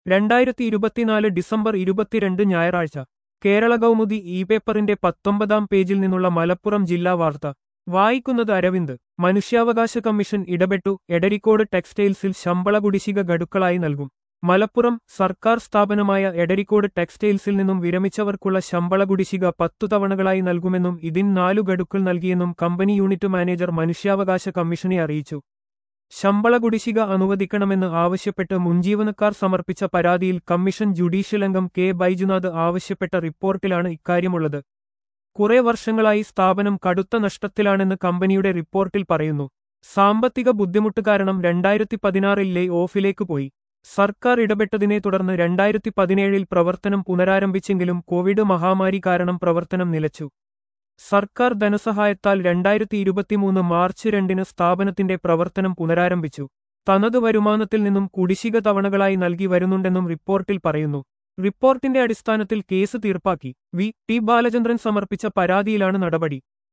2024 December 22 ഞായറാഴ്ച കേരള കൗമുദി പേപ്പറിന്റെ 19-ാം പേജിൽ നിന്നുള്ള മലപ്പുറം ജില്ലാ വാർത്ത വായിക്കുന്നത് അരവിന്ദ്. മനുഷ്യാവകാശ കമ്മീഷൻ ഇടപെട്ടു. എടരിക്കോട് ടെക്സ്റ്റൈൽസിൽ ശമ്പള കുടിശ്ശിക ഗഡുക്കളായി നൽകും. മലപ്പുറം സർക്കാർ സ്ഥാപനമായ എടരിക്കോട് ടെക്സ്റ്റൈൽസിൽ നിന്നും വിരമിച്ചവർക്കുള്ള ശമ്പള കുടിശ്ശിക 10 തവണകളായി നൽകുമെന്നും ഇതിന് 4 ഗഡുക്കൾ നൽകിയെന്നും കമ്പനി യൂണിറ്റ് മാനേജർ മനുഷ്യാവകാശ കമ്മീഷനെ അറിയിച്ചു. ശമ്പള കുടിശ്ശിക അനുവദിക്കണമെന്ന് ആവശ്യപ്പെട്ട് മുൻജീവനക്കാർ സമർപ്പിച്ച പരാതിയിൽ കമ്മീഷൻ ജുഡീഷ്യൽ അംഗം കെ ബൈജുനാഥ് ആവശ്യപ്പെട്ട റിപ്പോർട്ടിലാണ് ഇക്കാര്യമുള്ളത്. കുറെ വർഷങ്ങളായി സ്ഥാപനം കടുത്ത നഷ്ടത്തിലാണെന്ന് കമ്പനിയുടെ റിപ്പോർട്ടിൽ പറയുന്നു. സാമ്പത്തിക ബുദ്ധിമുട്ട് കാരണം 2016 ലേ ഓഫിലേക്ക് പോയി. സർക്കാർ ഇടപെട്ടതിനെ തുടർന്ന് 2017 പ്രവർത്തനം പുനരാരംഭിച്ചെങ്കിലും കോവിഡ് മഹാമാരി കാരണം പ്രവർത്തനം നിലച്ചു. സർക്കാർ ധനസഹായത്താൽ 2023 മാർച്ച് 2 സ്ഥാപനത്തിന്റെ പ്രവർത്തനം പുനരാരംഭിച്ചു. തനത് വരുമാനത്തിൽ നിന്നും കുടിശ്ശിക തവണകളായി നൽകി വരുന്നുണ്ടെന്നും റിപ്പോർട്ടിൽ പറയുന്നു. റിപ്പോർട്ടിന്റെ അടിസ്ഥാനത്തിൽ കേസ് തീർപ്പാക്കി. ടി ബാലചന്ദ്രൻ സമർപ്പിച്ച പരാതിയിലാണ് നടപടി.